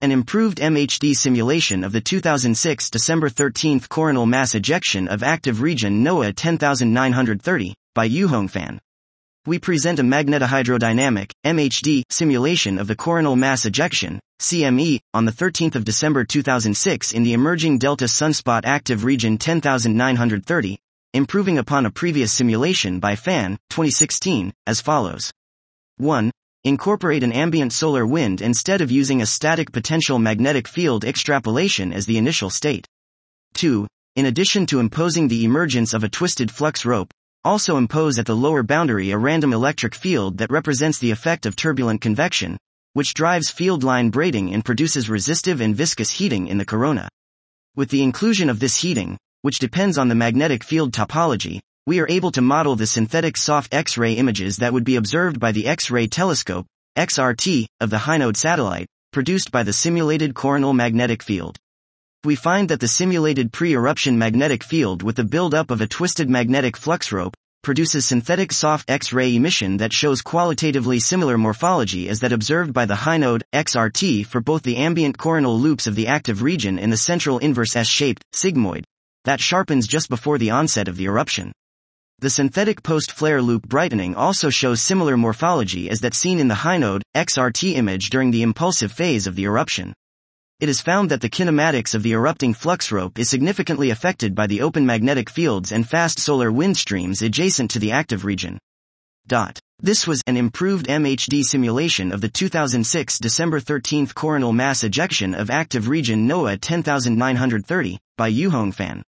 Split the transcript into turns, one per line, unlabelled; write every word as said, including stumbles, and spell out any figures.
An improved M H D simulation of the two thousand six December thirteenth coronal mass ejection of active region NOAA ten thousand nine hundred thirty, by Yuhong Fan. We present a magnetohydrodynamic, M H D, simulation of the coronal mass ejection, C M E, on the thirteenth of December two thousand six in the emerging delta sunspot active region ten thousand nine hundred thirty, improving upon a previous simulation by Fan, twenty sixteen, as follows. one. Incorporate an ambient solar wind instead of using a static potential magnetic field extrapolation as the initial state. two. In addition to imposing the emergence of a twisted flux rope, also impose at the lower boundary a random electric field that represents the effect of turbulent convection, which drives field line braiding and produces resistive and viscous heating in the corona. With the inclusion of this heating, which depends on the magnetic field topology, we are able to model the synthetic soft X-ray images that would be observed by the X-ray telescope, X R T, of the Hinode satellite, produced by the simulated coronal magnetic field. We find that the simulated pre-eruption magnetic field with the buildup of a twisted magnetic flux rope produces synthetic soft X-ray emission that shows qualitatively similar morphology as that observed by the Hinode, X R T, for both the ambient coronal loops of the active region and the central inverse S-shaped, sigmoid, that sharpens just before the onset of the eruption. The synthetic post-flare loop brightening also shows similar morphology as that seen in the Hinode, X R T image during the impulsive phase of the eruption. It is found that the kinematics of the erupting flux rope is significantly affected by the open magnetic fields and fast solar wind streams adjacent to the active region. Dot. This was an improved M H D simulation of the two thousand six December thirteenth coronal mass ejection of active region NOAA ten thousand nine hundred thirty, by Yuhong Fan.